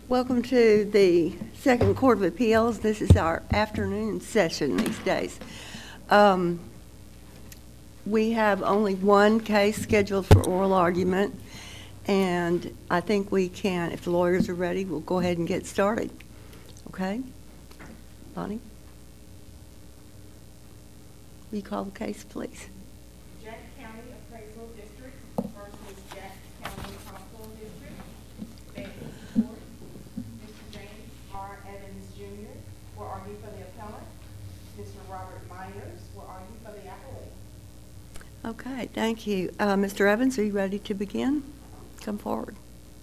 Welcome to the Second Court of Appeals. This is our afternoon session these days. We have only one case scheduled for oral argument, and I think we can, if the lawyers are ready, we'll go ahead and get started. Okay? Bonnie? Will you call the case, please? Jack County Appraisal District versus Jack County Hospital District. Court. Mr. James R. Evans Jr. will argue for the appellant. Mr. Robert Myers will argue for the appellate. Okay, thank you. Mr. Evans, are you ready to begin? Come forward.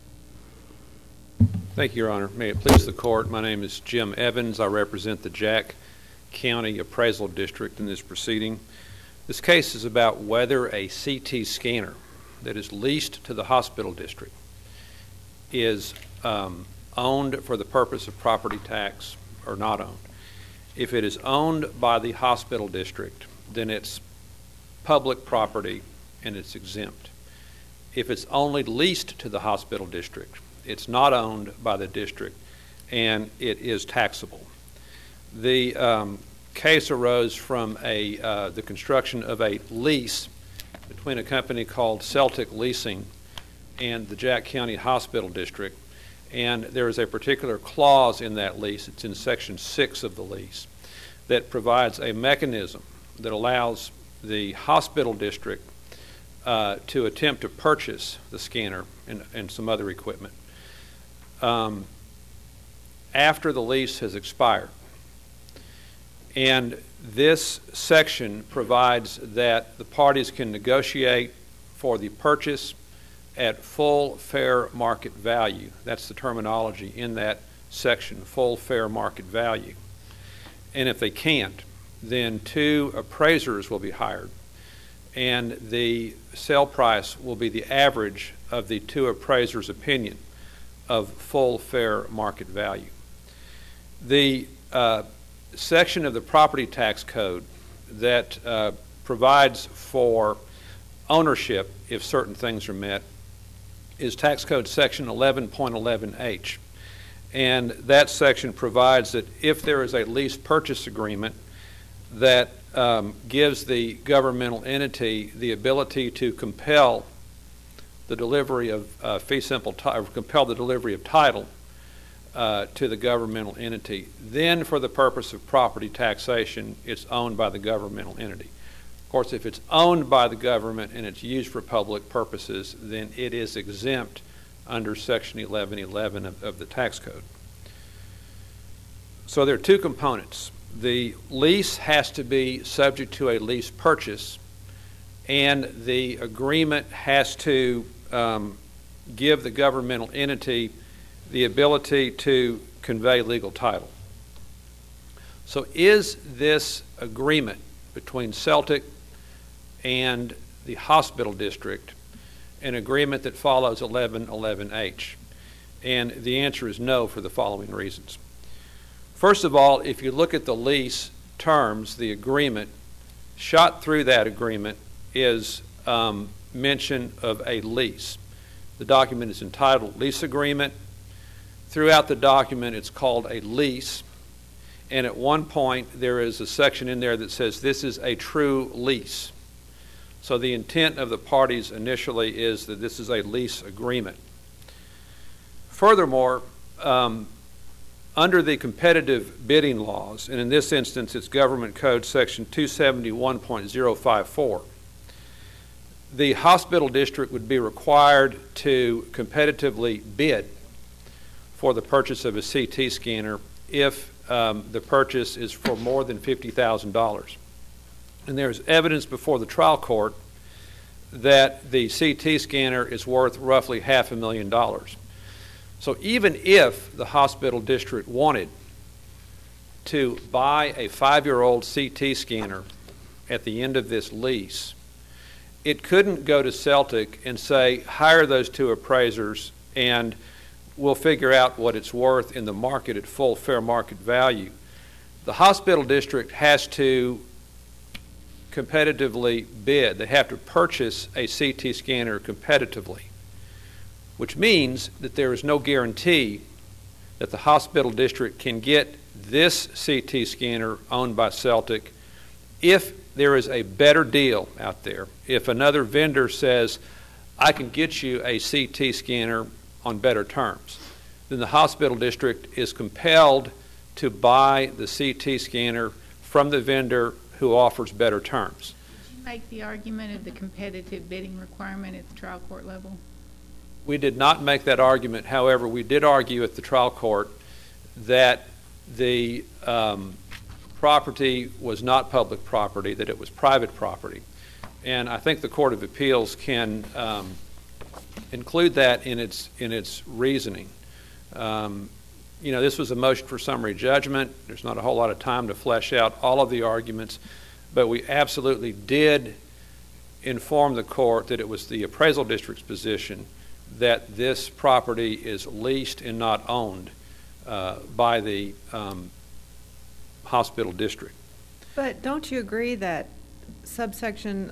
Thank you, Your Honor. May it please the Court, my name is Jim Evans. I represent the Jack County Appraisal District in this proceeding. This case is about whether a CT scanner that is leased to the hospital district is owned for the purpose of property tax or not owned. If it is owned by the hospital district, then it's public property and it's exempt. If it's only leased to the hospital district, it's not owned by the district and it is taxable. The case arose from the construction of a lease between a company called Celtic Leasing and the Jack County Hospital District, and there is a particular clause in that lease, it's in Section 6 of the lease, that provides a mechanism that allows the hospital district to attempt to purchase the scanner and some other equipment after the lease has expired. And this section provides that the parties can negotiate for the purchase at full fair market value. That's the terminology in that section, full fair market value. And if they can't, then two appraisers will be hired, and the sale price will be the average of the two appraisers' opinion of full fair market value. The section of the property tax code that provides for ownership if certain things are met is tax code section 11.11H, and that section provides that if there is a lease purchase agreement that gives the governmental entity the ability to compel the delivery of compel the delivery of title to the governmental entity, then for the purpose of property taxation, it's owned by the governmental entity. Of course, if it's owned by the government and it's used for public purposes, then it is exempt under Section 1111 of the tax code. So there are two components. The lease has to be subject to a lease purchase, and the agreement has to give the governmental entity the ability to convey legal title. So is this agreement between Celtic and the hospital district an agreement that follows 1111H? And the answer is no, for the following reasons. First of all, if you look at the lease terms, the agreement, shot through that agreement is mention of a lease. The document is entitled Lease Agreement. Throughout the document, it's called a lease, and at one point there is a section in there that says this is a true lease. So the intent of the parties initially is that this is a lease agreement. Furthermore, under the competitive bidding laws, and in this instance it's Government Code Section 271.054, the hospital district would be required to competitively bid for the purchase of a CT scanner if the purchase is for more than $50,000. And there's evidence before the trial court that the CT scanner is worth roughly $500,000. So even if the hospital district wanted to buy a 5-year-old CT scanner at the end of this lease, it couldn't go to Celtic and say, hire those two appraisers and we'll figure out what it's worth in the market at full fair market value. The hospital district has to competitively bid. They have to purchase a CT scanner competitively, which means that there is no guarantee that the hospital district can get this CT scanner owned by Celtic if there is a better deal out there. If another vendor says, I can get you a CT scanner on better terms, then the hospital district is compelled to buy the CT scanner from the vendor who offers better terms. Did you make the argument of the competitive bidding requirement at the trial court level? We did not make that argument. However, we did argue at the trial court that the property was not public property, that it was private property. And I think the Court of Appeals can include that in its reasoning. This was a motion for summary judgment. There's not a whole lot of time to flesh out all of the arguments, but we absolutely did inform the court that it was the appraisal district's position that this property is leased and not owned by the hospital district. But don't you agree that subsection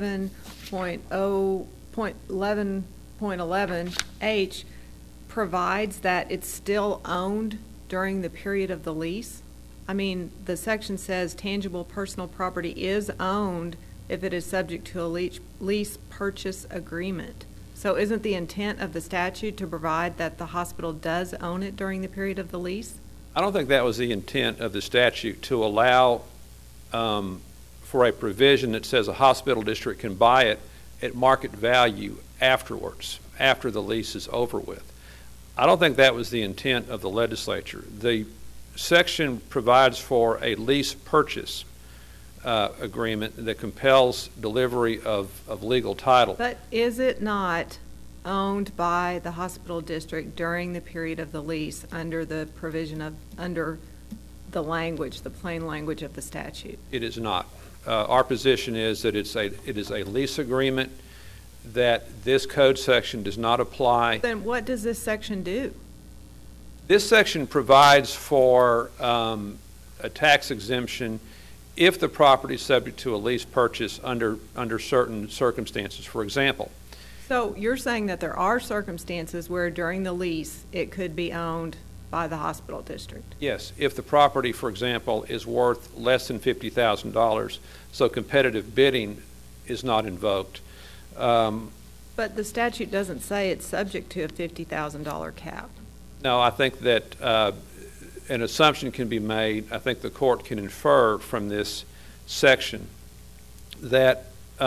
11.11H provides that it's still owned during the period of the lease? I mean, the section says tangible personal property is owned if it is subject to a lease purchase agreement. So isn't the intent of the statute to provide that the hospital does own it during the period of the lease? I don't think that was the intent of the statute, to allow for a provision that says a hospital district can buy it at market value afterwards, after the lease is over with. I don't think that was the intent of the legislature. The section provides for a lease purchase agreement that compels delivery of legal title. But is it not owned by the hospital district during the period of the lease under the provision of, under the language, the plain language of the statute? It is not. Our position is that it is a lease agreement, that this code section does not apply. Then what does this section do? This section provides for a tax exemption if the property is subject to a lease purchase under certain circumstances. For example. So you're saying that there are circumstances where during the lease it could be owned by the hospital district? Yes, if the property, for example, is worth less than $50,000, so competitive bidding is not invoked. But the statute doesn't say it's subject to a $50,000 cap. No, I think that an assumption can be made. I think the court can infer from this section that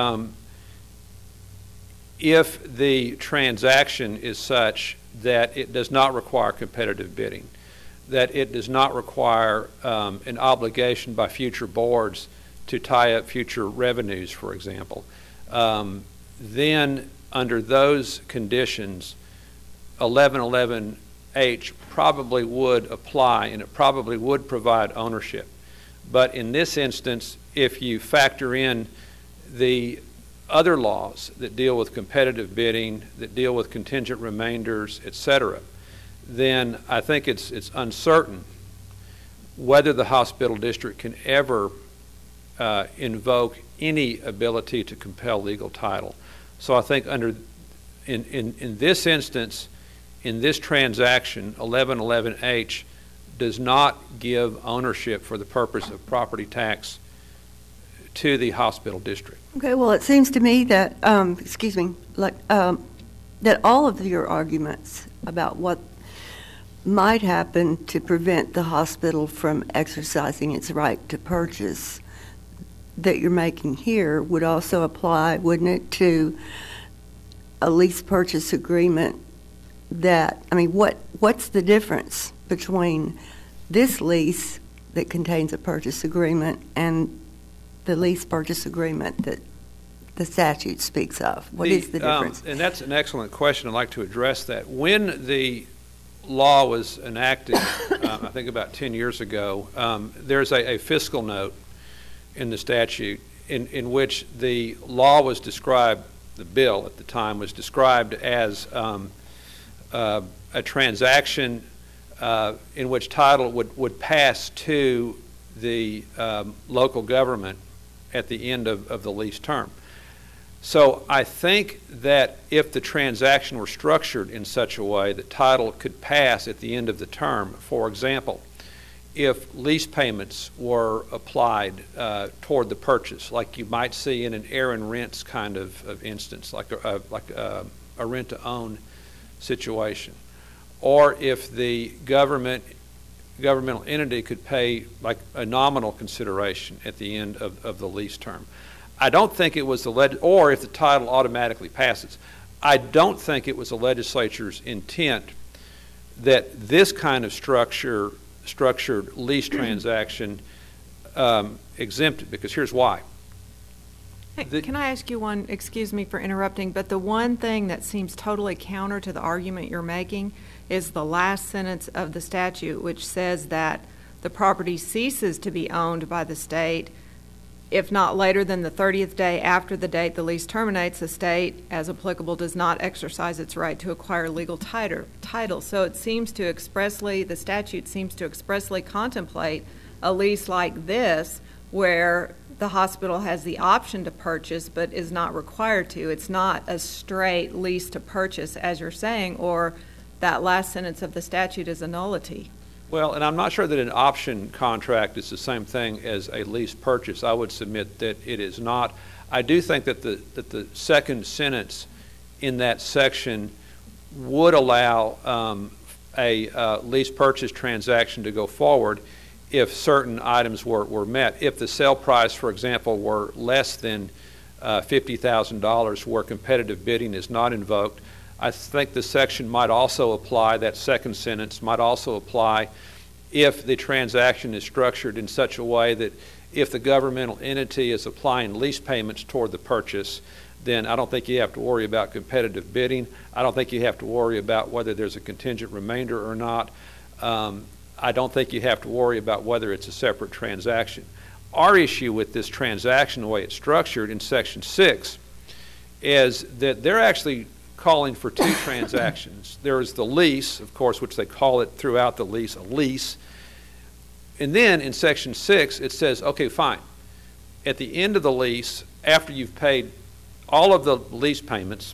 if the transaction is such that it does not require competitive bidding, that it does not require an obligation by future boards to tie up future revenues, for example, then under those conditions, 1111H probably would apply, and it probably would provide ownership. But in this instance, if you factor in the other laws that deal with competitive bidding, that deal with contingent remainders, etc., then I think it's uncertain whether the hospital district can ever invoke any ability to compel legal title. So I think in this instance, in this transaction, 1111H does not give ownership for the purpose of property tax to the hospital district. Okay, well, it seems to me that, that all of your arguments about what might happen to prevent the hospital from exercising its right to purchase that you're making here would also apply, wouldn't it, to a lease purchase agreement that, I mean, what's the difference between this lease that contains a purchase agreement and the lease purchase agreement that the statute speaks of? What is the difference? And that's an excellent question. I'd like to address that. When the law was enacted, I think about 10 years ago, there's a fiscal note in the statute in which the law was described, the bill at the time was described as a transaction in which title would pass to the local government at the end of the lease term. So I think that if the transaction were structured in such a way that title could pass at the end of the term, for example, if lease payments were applied toward the purchase, like you might see in an air and rents kind of instance, like a rent-to-own situation, or if the governmental entity could pay like a nominal consideration at the end of the lease term. I don't think it was or if the title automatically passes. I don't think it was the legislature's intent that this kind of structured lease transaction exempted, because here's why. Hey, can I ask you one, excuse me for interrupting, but the one thing that seems totally counter to the argument you're making is the last sentence of the statute, which says that the property ceases to be owned by the state if not later than the 30th day after the date the lease terminates. The state, as applicable, does not exercise its right to acquire legal title. So it seems to the statute seems to expressly contemplate a lease like this where the hospital has the option to purchase but is not required to. It's not a straight lease to purchase, as you're saying, or that last sentence of the statute is a nullity. Well, and I'm not sure that an option contract is the same thing as a lease purchase. I would submit that it is not. I do think that the second sentence in that section would allow a lease purchase transaction to go forward if certain items were met. If the sale price, for example, were less than $50,000 where competitive bidding is not invoked, I think the section might also apply, that second sentence might also apply if the transaction is structured in such a way that if the governmental entity is applying lease payments toward the purchase, then I don't think you have to worry about competitive bidding. I don't think you have to worry about whether there's a contingent remainder or not. I don't think you have to worry about whether it's a separate transaction. Our issue with this transaction, the way it's structured in Section 6, is that they're actually calling for two transactions. There is the lease, of course, which they call it throughout the lease, a lease. And then in Section 6, it says, okay, fine. At the end of the lease, after you've paid all of the lease payments,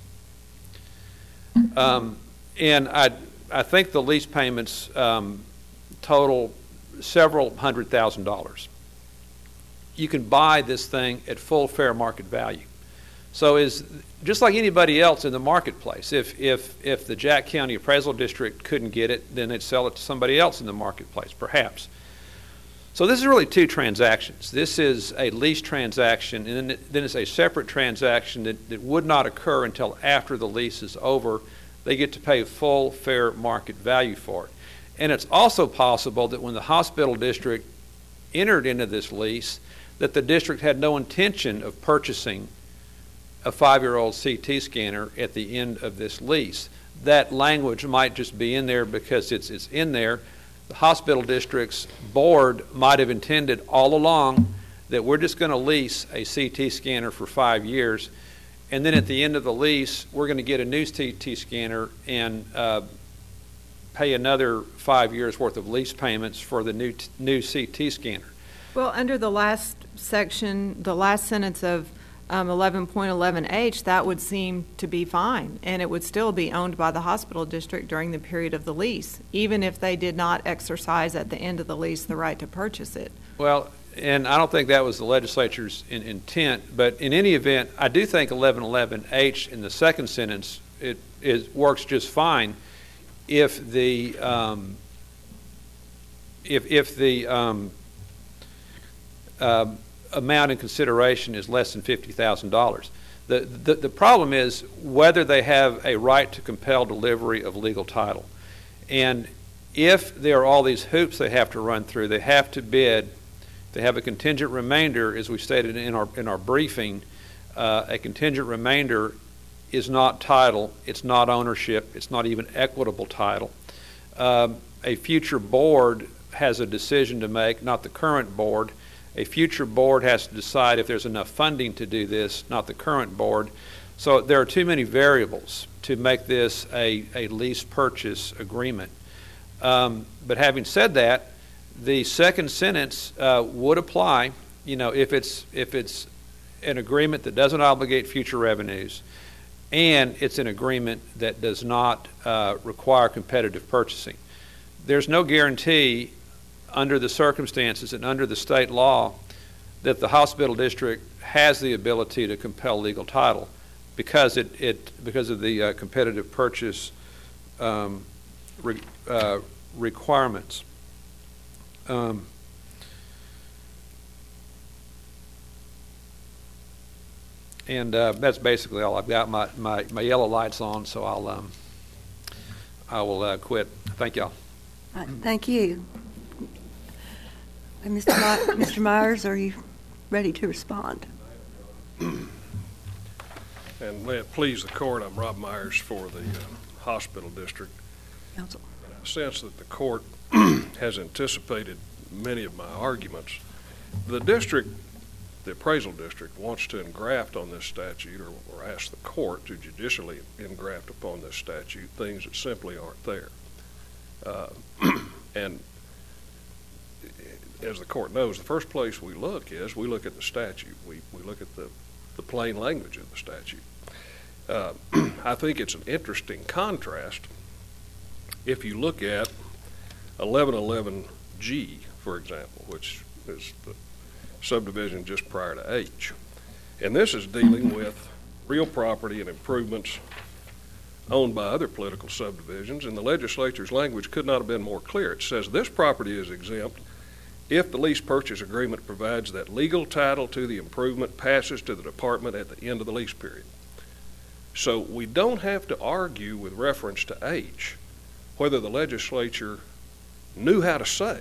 and I think the lease payments total several $100,000. You can buy this thing at full fair market value. So is just like anybody else in the marketplace. If the Jack County Appraisal District couldn't get it, then they'd sell it to somebody else in the marketplace, perhaps. So this is really two transactions. This is a lease transaction, and then it's a separate transaction that would not occur until after the lease is over. They get to pay full fair market value for it. And it's also possible that when the hospital district entered into this lease, that the district had no intention of purchasing a 5-year-old CT scanner at the end of this lease. That language might just be in there because it's in there. The hospital district's board might have intended all along that we're just going to lease a CT scanner for 5 years, and then at the end of the lease, we're going to get a new CT scanner and pay another 5 years worth of lease payments for the new CT scanner. Well, under the last section, the last sentence of 11.11H, that would seem to be fine, and it would still be owned by the hospital district during the period of the lease, even if they did not exercise at the end of the lease the right to purchase it. Well, and I don't think that was the legislature's intent, but in any event, I do think 11.11H in the second sentence, it works just fine if the amount in consideration is less than $50,000. The problem is whether they have a right to compel delivery of legal title. And if there are all these hoops they have to run through, they have to bid, they have a contingent remainder, as we stated in our briefing, a contingent remainder is not title, it's not ownership, it's not even equitable title. A future board has a decision to make, not the current board. A future board has to decide if there's enough funding to do this, not the current board. So there are too many variables to make this a lease purchase agreement. But having said that, the second sentence would apply. You know, if it's an agreement that doesn't obligate future revenues, and it's an agreement that does not require competitive purchasing. There's no guarantee under the circumstances and under the state law that the hospital district has the ability to compel legal title because because of the competitive purchase requirements. And that's basically all I've got. My yellow light's on, so I will quit. Thank y'all. All right, thank you. And Mr. Myers, are you ready to respond? And may it please the court, I'm Rob Myers for the hospital district. Counsel. And I sense that the court has anticipated many of my arguments. The district, the appraisal district, wants to engraft on this statute or ask the court to judicially engraft upon this statute things that simply aren't there. And as the court knows, the first place we look at the statute. We look at the plain language of the statute. I think it's an interesting contrast if you look at 1111G, for example, which is the subdivision just prior to H. And this is dealing with real property and improvements owned by other political subdivisions, and the legislature's language could not have been more clear. It says this property is exempt if the lease purchase agreement provides that legal title to the improvement passes to the department at the end of the lease period. So we don't have to argue with reference to H whether the legislature knew how to say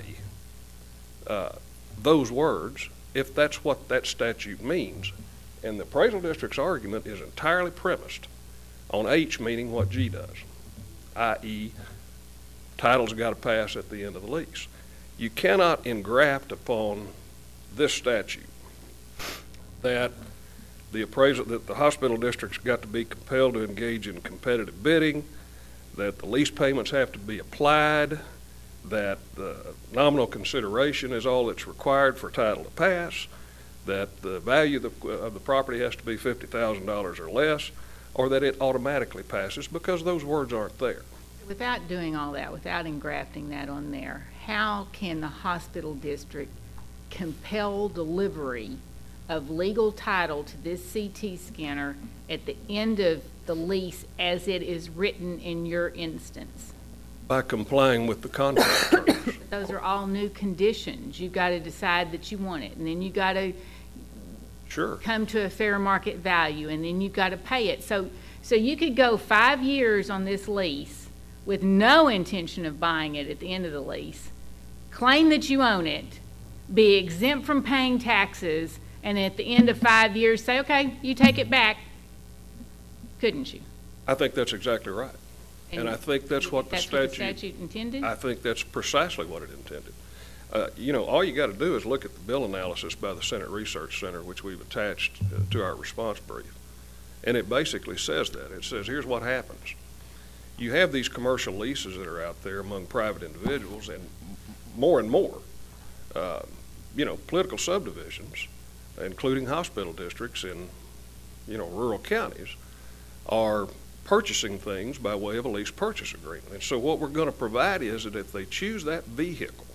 those words if that's what that statute means. And the appraisal district's argument is entirely premised on H meaning what G does, i.e. title's got to pass at the end of the lease. You cannot engraft upon this statute that that the hospital district's got to be compelled to engage in competitive bidding, that the lease payments have to be applied, that the nominal consideration is all that's required for title to pass, that the value of the property has to be $50,000 or less, or that it automatically passes, because those words aren't there. Without doing all that, without engrafting that on there, how can the hospital district compel delivery of legal title to this CT scanner at the end of the lease as it is written in your instance? By complying with the contract terms. Those are all new conditions. You've got to decide that you want it, and then you got to come to a fair market value, and then you've got to pay it. So you could go 5 years on this lease with no intention of buying it at the end of the lease, claim that you own it, be exempt from paying taxes, and at the end of 5 years say, okay, you take it back. Couldn't you? I think that's exactly right. And I think that's what the statute intended? I think that's precisely what it intended. All you got to do is look at the bill analysis by the Senate Research Center, which we've attached to our response brief. And it basically says that. It says, here's what happens. You have these commercial leases that are out there among private individuals, and more, political subdivisions, including hospital districts in, rural counties, are purchasing things by way of a lease purchase agreement. And so what we're going to provide is that if they choose that vehicle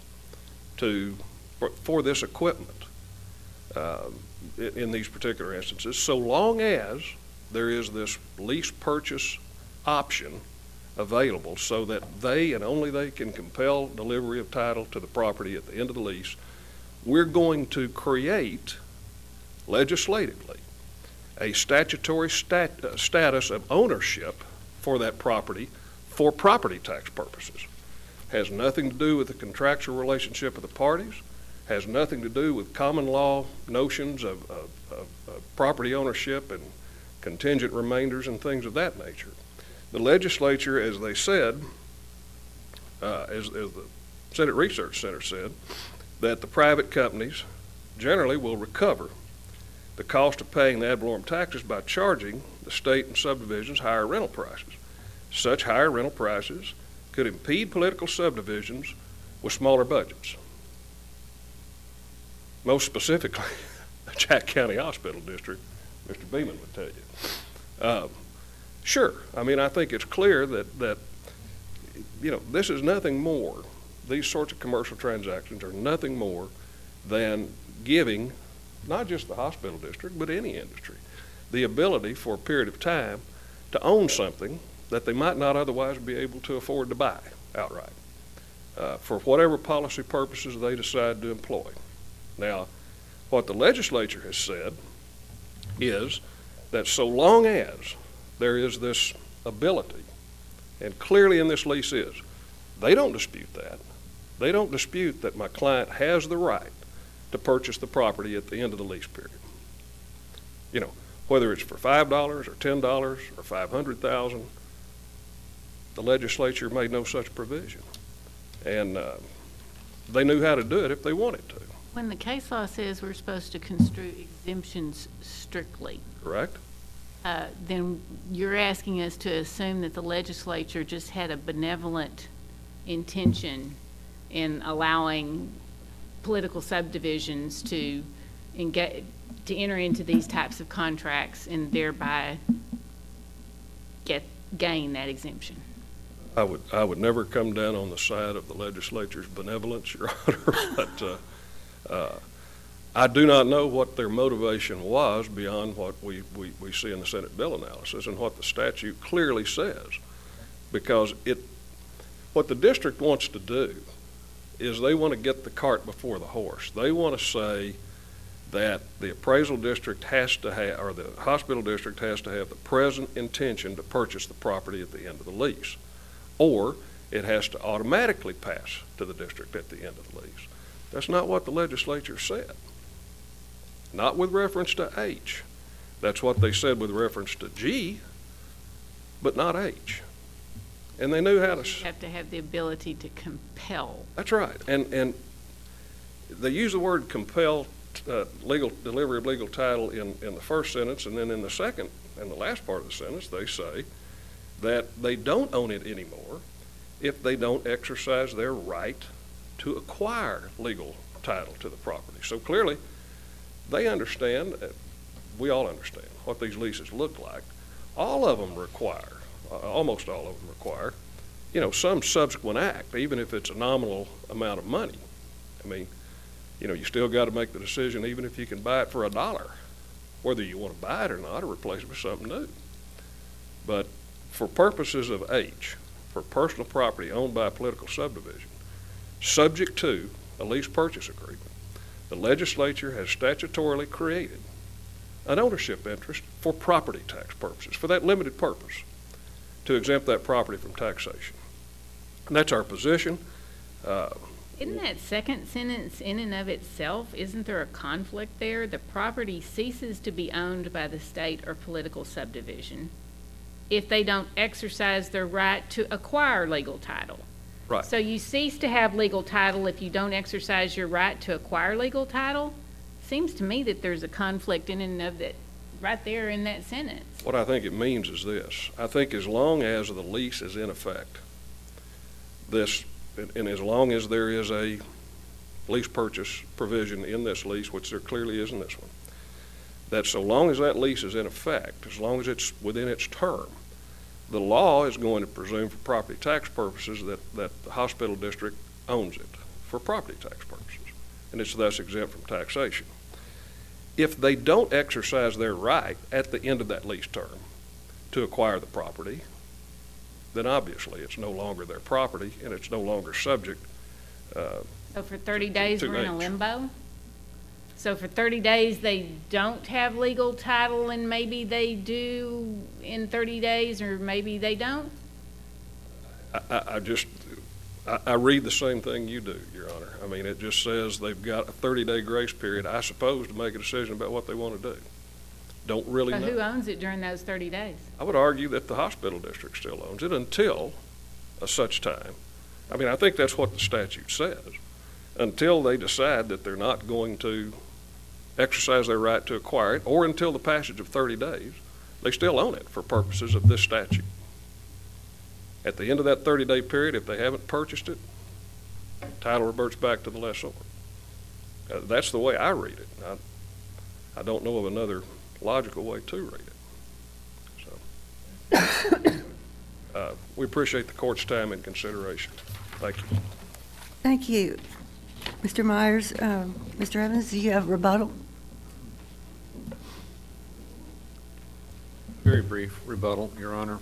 for this equipment in these particular instances, so long as there is this lease purchase option available so that they and only they can compel delivery of title to the property at the end of the lease, we're going to create legislatively a statutory status of ownership for that property for property tax purposes. Has nothing to do with the contractual relationship of the parties, has nothing to do with common law notions of property ownership and contingent remainders and things of that nature. The legislature, as they said, as the Senate Research Center said, that the private companies generally will recover the cost of paying the ad valorem taxes by charging the state and subdivisions higher rental prices. Such higher rental prices could impede political subdivisions with smaller budgets. Most specifically, Jack County Hospital District, Mr. Beeman would tell you. Sure, I mean, I think it's clear that this is nothing more. These sorts of commercial transactions are nothing more than giving not just the hospital district, but any industry, the ability for a period of time to own something that they might not otherwise be able to afford to buy outright, for whatever policy purposes they decide to employ. Now, what the legislature has said is that so long as there is this ability, and clearly in this lease is, they don't dispute that. They don't dispute that my client has the right to purchase the property at the end of the lease period. Whether it's for $5 or $10 or $500,000, the legislature made no such provision. And they knew how to do it if they wanted to. When the case law says we're supposed to construe exemptions strictly, Correct? then you're asking us to assume that the legislature just had a benevolent intention in allowing political subdivisions to enter into these types of contracts and thereby gain that exemption. I would never come down on the side of the legislature's benevolence, Your Honor, but I do not know what their motivation was beyond what we see in the Senate bill analysis and what the statute clearly says, because what the district wants to do is they want to get the cart before the horse. They want to say that the appraisal district has to have, or the hospital district has to have the present intention to purchase the property at the end of the lease, or it has to automatically pass to the district at the end of the lease. That's not what the legislature said. Not with reference to H. That's what they said with reference to G, but not H. And they knew how to... You have to have the ability to compel. That's right. And they use the word compel, legal delivery of legal title in the first sentence, and then in the second and the last part of the sentence they say that they don't own it anymore if they don't exercise their right to acquire legal title to the property. So clearly they understand, we all understand what these leases look like. All of them require, almost all of them require, some subsequent act, even if it's a nominal amount of money. I mean, you still got to make the decision, even if you can buy it for $1, whether you want to buy it or not, or replace it with something new. But for purposes of H, for personal property owned by a political subdivision, subject to a lease purchase agreement, the legislature has statutorily created an ownership interest for property tax purposes, for that limited purpose, to exempt that property from taxation. And that's our position. Isn't that second sentence in and of itself, isn't there a conflict there? The property ceases to be owned by the state or political subdivision if they don't exercise their right to acquire legal title. Right. So you cease to have legal title if you don't exercise your right to acquire legal title? Seems to me that there's a conflict in and of that right there in that sentence. What I think it means is this. I think as long as the lease is in effect, and as long as there is a lease purchase provision in this lease, which there clearly is in this one, that so long as that lease is in effect, as long as it's within its term, the law is going to presume for property tax purposes that the hospital district owns it for property tax purposes, and it's thus exempt from taxation. If they don't exercise their right at the end of that lease term to acquire the property, then obviously it's no longer their property and it's no longer subject. So for 30 days we're in a H. limbo? So for 30 days they don't have legal title and maybe they do in 30 days or maybe they don't? I read the same thing you do, Your Honor. I mean, it just says they've got a 30-day grace period, I suppose, to make a decision about what they want to do. Don't really know. So who owns it during those 30 days? I would argue that the hospital district still owns it until such time. I mean, I think that's what the statute says. Until they decide that they're not going to exercise their right to acquire it, or until the passage of 30 days, they still own it for purposes of this statute. At the end of that 30-day period, if they haven't purchased it, title reverts back to the lessor. That's the way I read it. I don't know of another logical way to read it. So, we appreciate the court's time and consideration. Thank you. Thank you. Mr. Myers, Mr. Evans, do you have rebuttal? Very brief rebuttal, Your Honor.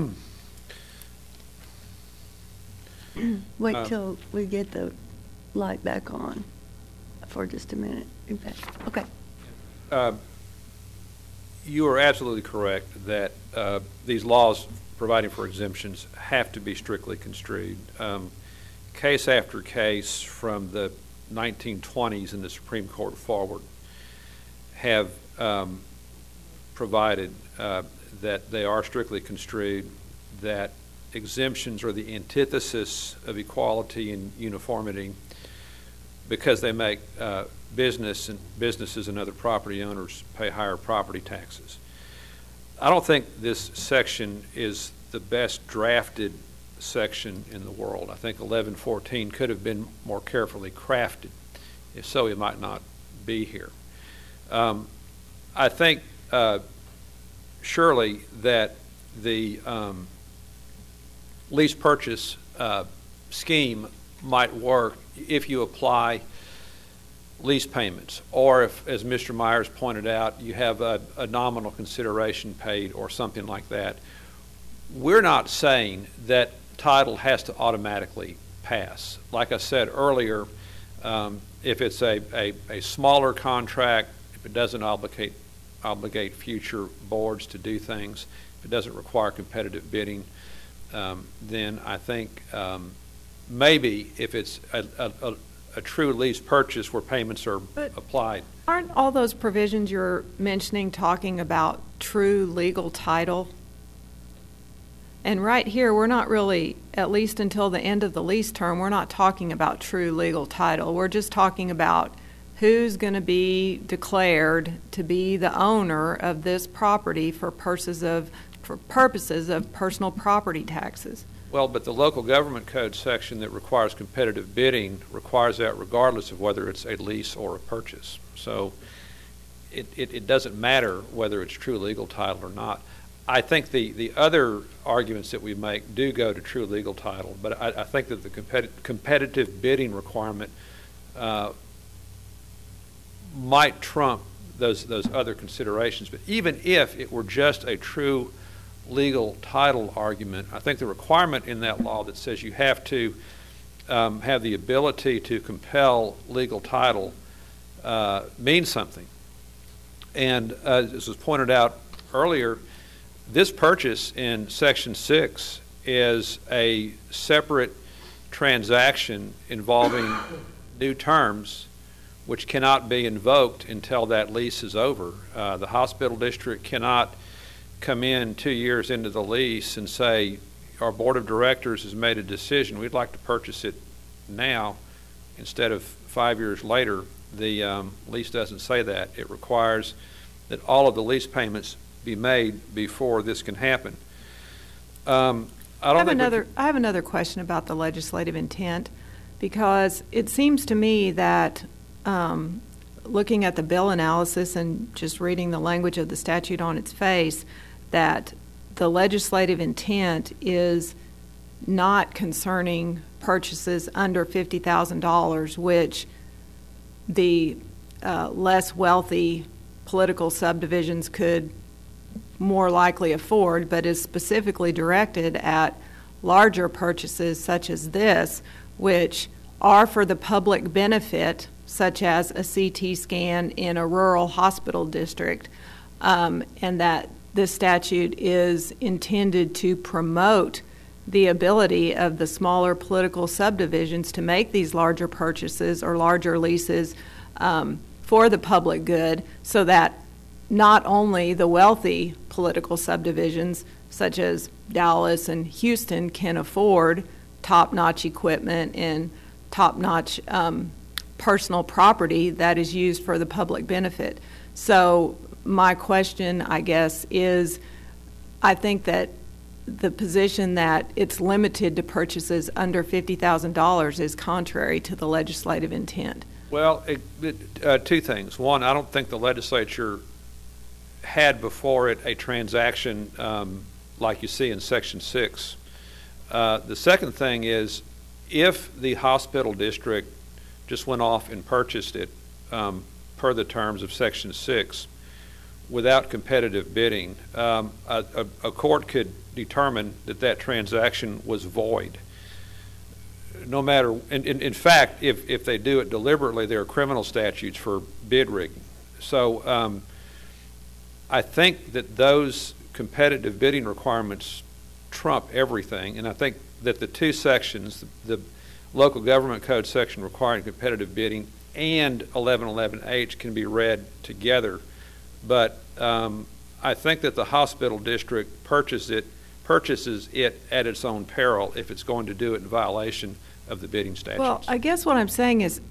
Wait till we get the light back on for just a minute. Okay. You are absolutely correct that these laws providing for exemptions have to be strictly construed. Case after case from the 1920s in the Supreme Court forward have provided that they are strictly construed, that exemptions are the antithesis of equality and uniformity because they make businesses and other property owners pay higher property taxes. I don't think this section is the best drafted section in the world. I think 1114 could have been more carefully crafted. If so, it might not be here. I think surely that the lease purchase scheme might work if you apply lease payments, or if, as Mr. Myers pointed out, you have a nominal consideration paid or something like that. We're not saying that title has to automatically pass. Like I said earlier, if it's a smaller contract, if it doesn't obligate future boards to do things, if it doesn't require competitive bidding, then I think maybe if it's a true lease purchase where payments are applied. Aren't all those provisions you're mentioning talking about true legal title? And right here, we're not really, at least until the end of the lease term, we're not talking about true legal title. We're just talking about who's going to be declared to be the owner of this property for purposes of personal property taxes. Well, but the local government code section that requires competitive bidding requires that regardless of whether it's a lease or a purchase. So it doesn't matter whether it's true legal title or not. I think the other arguments that we make do go to true legal title, but I think that the competitive bidding requirement might trump those other considerations. But even if it were just a true legal title argument, I think the requirement in that law that says you have to have the ability to compel legal title means something. And as was pointed out earlier, this purchase in Section 6 is a separate transaction involving new terms which cannot be invoked until that lease is over. The hospital district cannot come in 2 years into the lease and say, our board of directors has made a decision, we'd like to purchase it now instead of 5 years later. The lease doesn't say that. It requires that all of the lease payments be made before this can happen. I have another question about the legislative intent, because it seems to me that looking at the bill analysis and just reading the language of the statute on its face, that the legislative intent is not concerning purchases under $50,000, which the less wealthy political subdivisions could more likely afford, but is specifically directed at larger purchases such as this, which are for the public benefit, such as a CT scan in a rural hospital district, and that this statute is intended to promote the ability of the smaller political subdivisions to make these larger purchases or larger leases for the public good, so that not only the wealthy political subdivisions such as Dallas and Houston can afford top-notch equipment and top-notch personal property that is used for the public benefit. So my question, I guess, is I think that the position that it's limited to purchases under $50,000 is contrary to the legislative intent. Well, two things. One, I don't think the legislature had before it a transaction like you see in Section 6. The second thing is, if the hospital district just went off and purchased it per the terms of Section 6 without competitive bidding, a court could determine that that transaction was void. No matter, in fact, if they do it deliberately, there are criminal statutes for bid rigging. So I think that those competitive bidding requirements trump everything, and I think that the two sections, the local government code section requiring competitive bidding and 1111H, can be read together. But I think that the hospital district purchases it at its own peril if it's going to do it in violation of the bidding statutes. Well, I guess what I'm saying is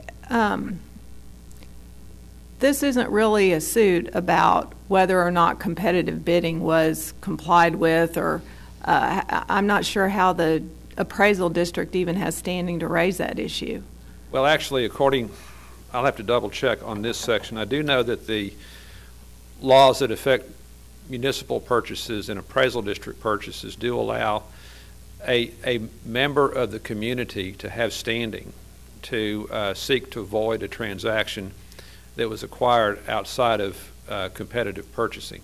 this isn't really a suit about whether or not competitive bidding was complied with, or I'm not sure how the appraisal district even has standing to raise that issue. Well, actually, I'll have to double check on this section. I do know that the laws that affect municipal purchases and appraisal district purchases do allow a member of the community to have standing to seek to avoid a transaction that was acquired outside of competitive purchasing.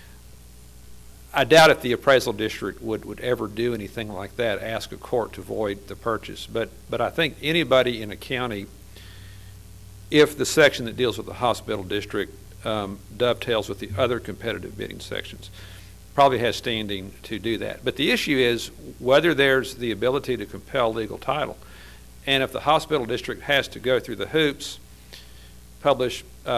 I doubt if the appraisal district would ever do anything like that, ask a court to void the purchase. But I think anybody in a county, if the section that deals with the hospital district dovetails with the other competitive bidding sections, probably has standing to do that. But the issue is whether there's the ability to compel legal title. And if the hospital district has to go through the hoops, publish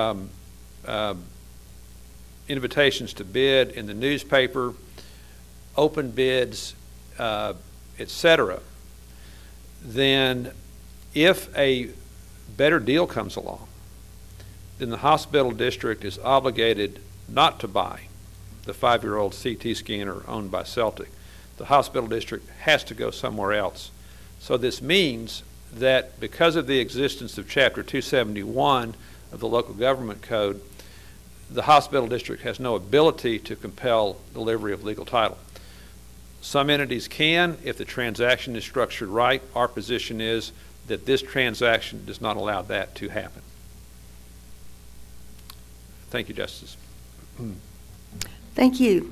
invitations to bid in the newspaper, open bids, etc., then if a better deal comes along, then the hospital district is obligated not to buy the 5-year-old CT scanner owned by Celtic. The hospital district has to go somewhere else. So this means that because of the existence of Chapter 271 of the local government code, the hospital district has no ability to compel delivery of legal title. Some entities can if the transaction is structured right. Our position is that this transaction does not allow that to happen. Thank you, Justice. Thank you.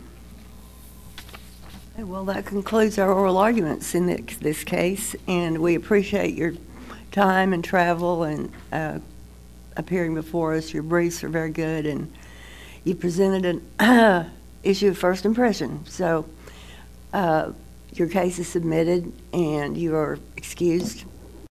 Well, that concludes our oral arguments in this case, and we appreciate your time and travel and appearing before us. Your briefs are very good, and you presented an issue of first impression. So your case is submitted, and you are excused.